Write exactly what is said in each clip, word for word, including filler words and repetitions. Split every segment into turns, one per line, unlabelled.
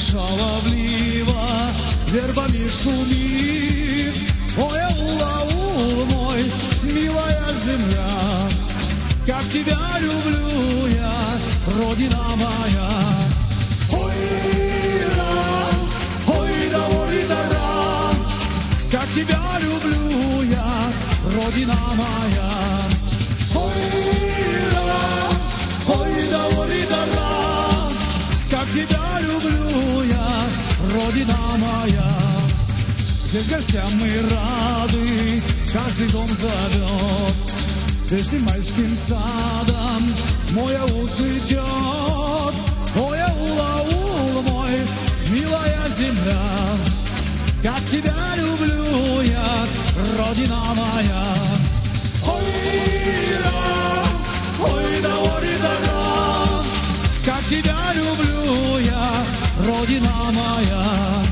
шаловливо вербами шумит. Ой, аул, мой, милая земля, как тебя люблю я, родина моя. Ой, ра, ой, да, ой, да, ра, как тебя люблю я, родина моя. Ой, ра, ой, да, ой, да, ра, как тебя люблю я, родина моя. Здесь гостям мы рады, каждый дом зовет. Прежним майским садом мой аул цветет. Ой, аул, аул мой, милая земля, как тебя люблю я, родина моя. Ой, ра, ой, да, ой, да, ра, как тебя люблю я, родина моя.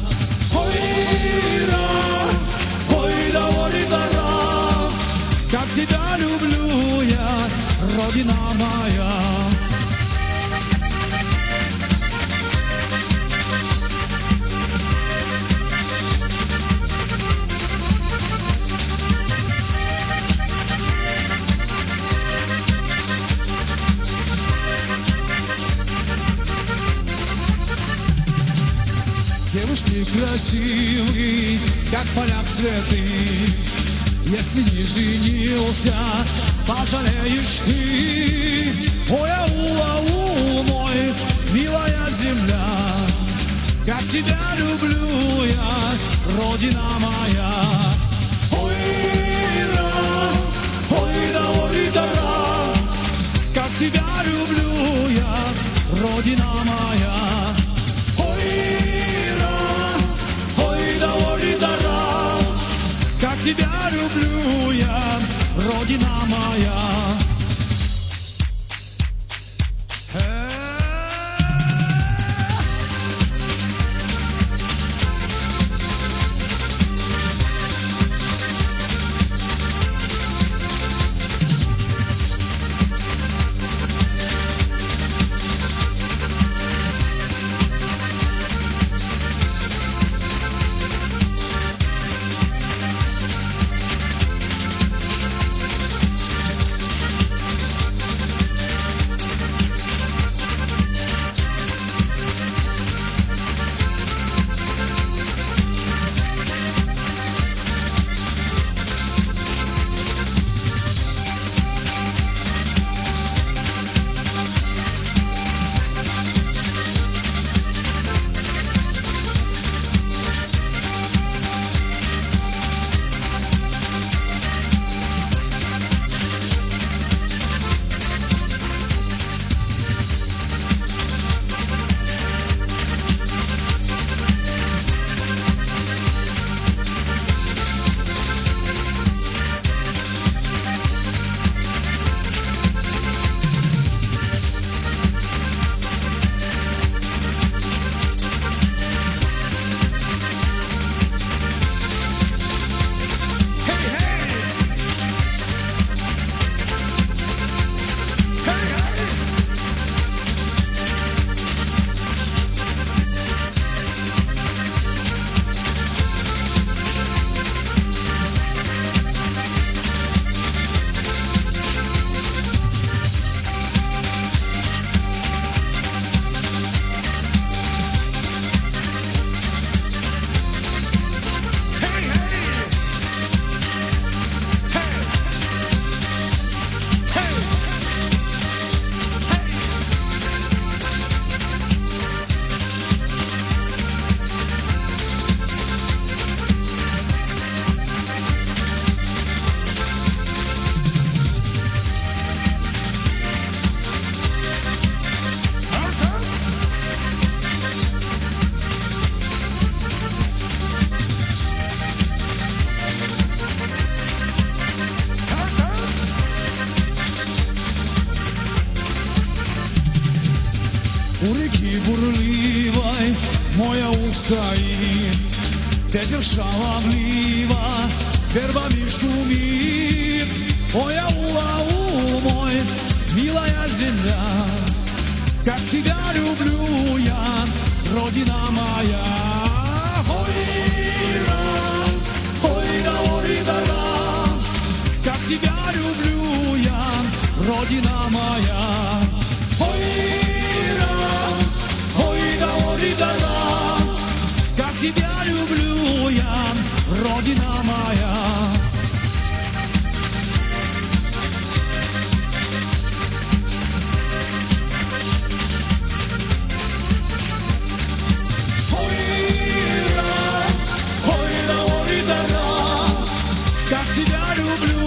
Ой, ра, ой, да, ой, да, ра, как тебя люблю я, родина моя. Девушки красивые, как поля в цветы. Если не женился, пожалеешь ты. Ой, аул, аул мой, милая земля, как тебя люблю я, родина моя. Ой, ра, ой, да, ой, да, ра, как тебя люблю я, родина моя. Как тебя люблю я, родина моя. У реки бурливой мой аул стоит, ветер шаловливо вербами шумит. Ой, аул, аул мой, милая земля, как тебя люблю я, родина моя. Ой-ра, ой-ра, ой-ра, как тебя люблю я, родина моя. Ой-ра, ой-ра, ой-ра, как тебя люблю я, родина моя. Как тебя люблю